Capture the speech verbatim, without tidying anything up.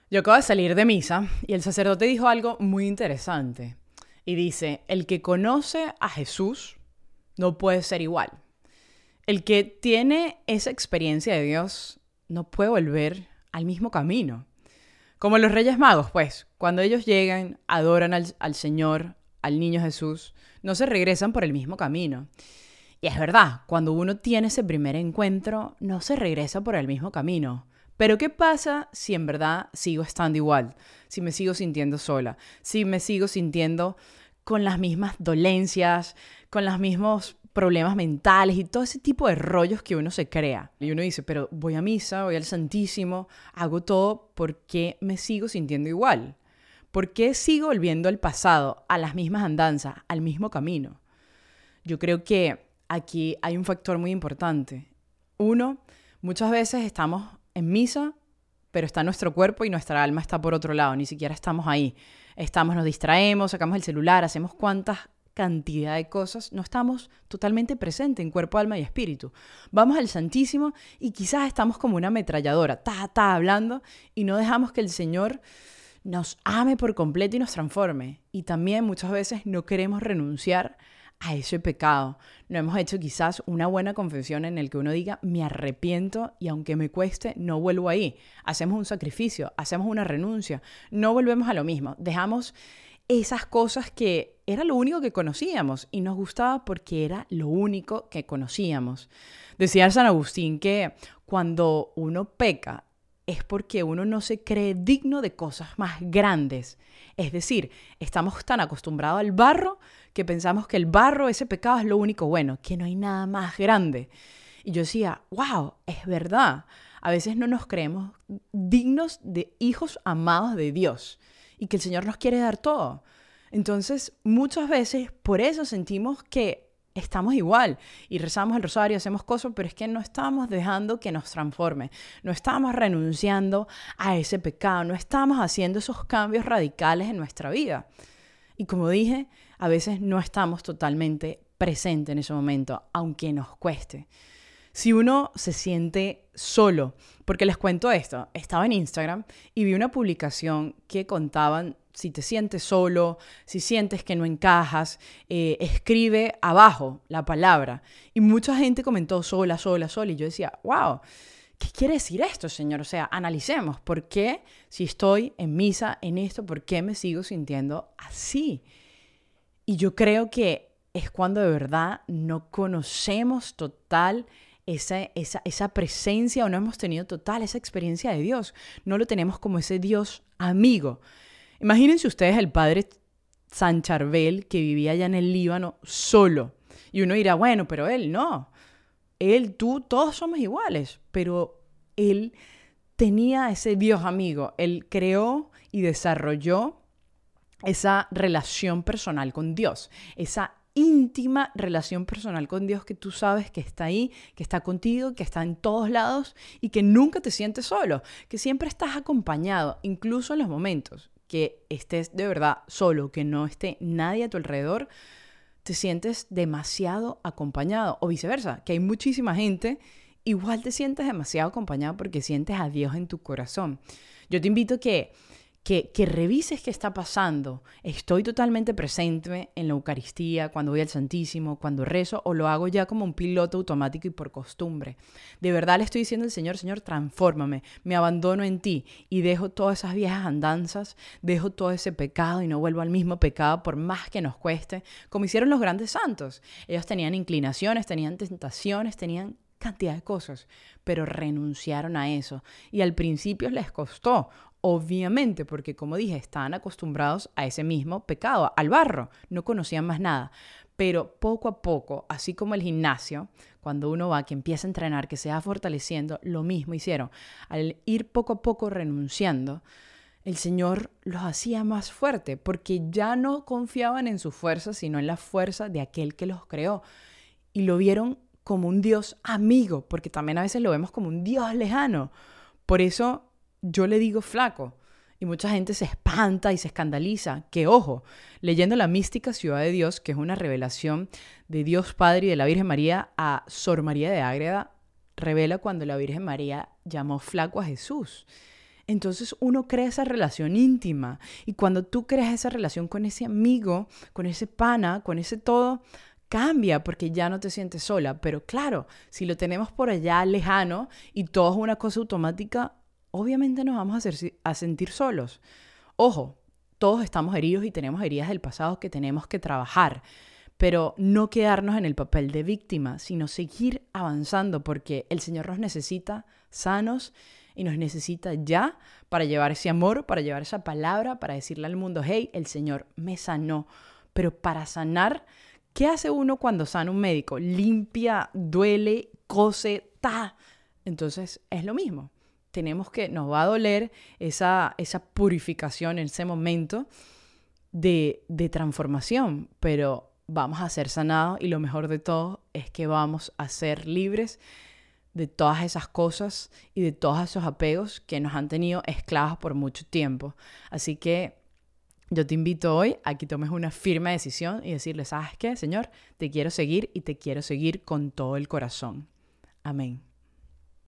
Yo acabo de salir de misa y el sacerdote dijo algo muy interesante. Y dice, el que conoce a Jesús no puede ser igual. El que tiene esa experiencia de Dios no puede volver al mismo camino. Como los Reyes Magos, pues, cuando ellos llegan, adoran al, al Señor, al niño Jesús, no se regresan por el mismo camino. Y es verdad, cuando uno tiene ese primer encuentro, no se regresa por el mismo camino. Pero ¿qué pasa si en verdad sigo estando igual? Si me sigo sintiendo sola, si me sigo sintiendo con las mismas dolencias, con los mismos problemas mentales y todo ese tipo de rollos que uno se crea. Y uno dice, pero voy a misa, voy al Santísimo, hago todo, ¿por qué me sigo sintiendo igual? ¿Por qué sigo volviendo al pasado, a las mismas andanzas, al mismo camino? Yo creo que aquí hay un factor muy importante. Uno, muchas veces estamos en misa, pero está nuestro cuerpo y nuestra alma está por otro lado, ni siquiera estamos ahí. Estamos, nos distraemos, sacamos el celular, hacemos cuantas cantidad de cosas, no estamos totalmente presentes en cuerpo, alma y espíritu. Vamos al Santísimo y quizás estamos como una ametralladora, ta, ta, hablando, y no dejamos que el Señor nos ame por completo y nos transforme. Y también muchas veces no queremos renunciar a ese pecado. No hemos hecho quizás una buena confesión en el que uno diga, me arrepiento y aunque me cueste, no vuelvo ahí. Hacemos un sacrificio, hacemos una renuncia, no volvemos a lo mismo. Dejamos esas cosas que era lo único que conocíamos y nos gustaba porque era lo único que conocíamos. Decía San Agustín que cuando uno peca es porque uno no se cree digno de cosas más grandes. Es decir, estamos tan acostumbrados al barro que pensamos que el barro, ese pecado, es lo único bueno, que no hay nada más grande. Y yo decía, wow, es verdad. A veces no nos creemos dignos de hijos amados de Dios y que el Señor nos quiere dar todo. Entonces, muchas veces por eso sentimos que estamos igual y rezamos el rosario, hacemos cosas, pero es que no estamos dejando que nos transforme, no estamos renunciando a ese pecado, no estamos haciendo esos cambios radicales en nuestra vida. Y como dije, a veces no estamos totalmente presentes en ese momento, aunque nos cueste. Si uno se siente solo, porque les cuento esto, estaba en Instagram y vi una publicación que contaban si te sientes solo, si sientes que no encajas, eh, escribe abajo la palabra. Y mucha gente comentó sola, sola, sola. Y yo decía, wow, ¿qué quiere decir esto, Señor? O sea, analicemos. ¿Por qué, si estoy en misa, en esto, por qué me sigo sintiendo así? Y yo creo que es cuando de verdad no conocemos total esa, esa, esa presencia o no hemos tenido total esa experiencia de Dios. No lo tenemos como ese Dios amigo. Imagínense ustedes el padre San Charbel que vivía allá en el Líbano solo. Y uno dirá, bueno, pero él no. Él, tú, todos somos iguales. Pero él tenía ese Dios amigo. Él creó y desarrolló esa relación personal con Dios. Esa íntima relación personal con Dios que tú sabes que está ahí, que está contigo, que está en todos lados y que nunca te sientes solo, que siempre estás acompañado, incluso en los momentos que estés de verdad solo, que no esté nadie a tu alrededor, te sientes demasiado acompañado. O viceversa, que hay muchísima gente, igual te sientes demasiado acompañado porque sientes a Dios en tu corazón. Yo te invito a que, que, que revises qué está pasando. Estoy totalmente presente en la Eucaristía, cuando voy al Santísimo, cuando rezo, o lo hago ya como un piloto automático y por costumbre. De verdad le estoy diciendo al Señor, Señor, transfórmame, me abandono en ti y dejo todas esas viejas andanzas, dejo todo ese pecado y no vuelvo al mismo pecado por más que nos cueste, como hicieron los grandes santos. Ellos tenían inclinaciones, tenían tentaciones, tenían cantidad de cosas, pero renunciaron a eso. Y al principio les costó, obviamente, porque como dije, estaban acostumbrados a ese mismo pecado, al barro, no conocían más nada. Pero poco a poco, así como el gimnasio, cuando uno va, que empieza a entrenar, que se va fortaleciendo, lo mismo hicieron. Al ir poco a poco renunciando, el Señor los hacía más fuerte, porque ya no confiaban en su fuerza, sino en la fuerza de aquel que los creó. Y lo vieron como un Dios amigo, porque también a veces lo vemos como un Dios lejano. Por eso yo le digo flaco. Y mucha gente se espanta y se escandaliza. Que ojo, leyendo la mística Ciudad de Dios, que es una revelación de Dios Padre y de la Virgen María a Sor María de Ágreda, revela cuando la Virgen María llamó flaco a Jesús. Entonces uno crea esa relación íntima. Y cuando tú creas esa relación con ese amigo, con ese pana, con ese todo, cambia porque ya no te sientes sola. Pero claro, si lo tenemos por allá lejano y todo es una cosa automática, obviamente nos vamos a, hacer, a sentir solos. Ojo, todos estamos heridos y tenemos heridas del pasado que tenemos que trabajar. Pero no quedarnos en el papel de víctima, sino seguir avanzando porque el Señor nos necesita sanos y nos necesita ya para llevar ese amor, para llevar esa palabra, para decirle al mundo, hey, el Señor me sanó. Pero para sanar, ¿qué hace uno cuando sana un médico? Limpia, duele, cose, ta. Entonces es lo mismo. Tenemos que, nos va a doler esa, esa purificación en ese momento de, de transformación, pero vamos a ser sanados y lo mejor de todo es que vamos a ser libres de todas esas cosas y de todos esos apegos que nos han tenido esclavos por mucho tiempo. Así que yo te invito hoy a que tomes una firme decisión y decirle, ¿sabes qué, Señor? Te quiero seguir y te quiero seguir con todo el corazón. Amén.